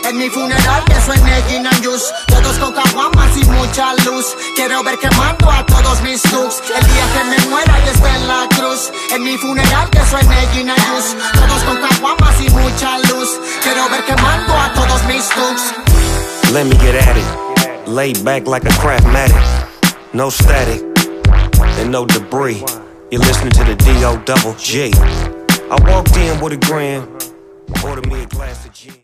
En mi funeral que suene gin and juice, todos con caguamas y mucha luz. Quiero ver quemando a todos mis thugs el día que me muera y esté en la cruz. En mi funeral que suene gin and juice, todos con caguamas y mucha luz. Quiero ver quemando a todos mis thugs. Let me get at it. Lay back like a Craftmatic. No static and no debris. You're listening to the D.O. Double G. I walked in with a grin, ordered me a glass of gin.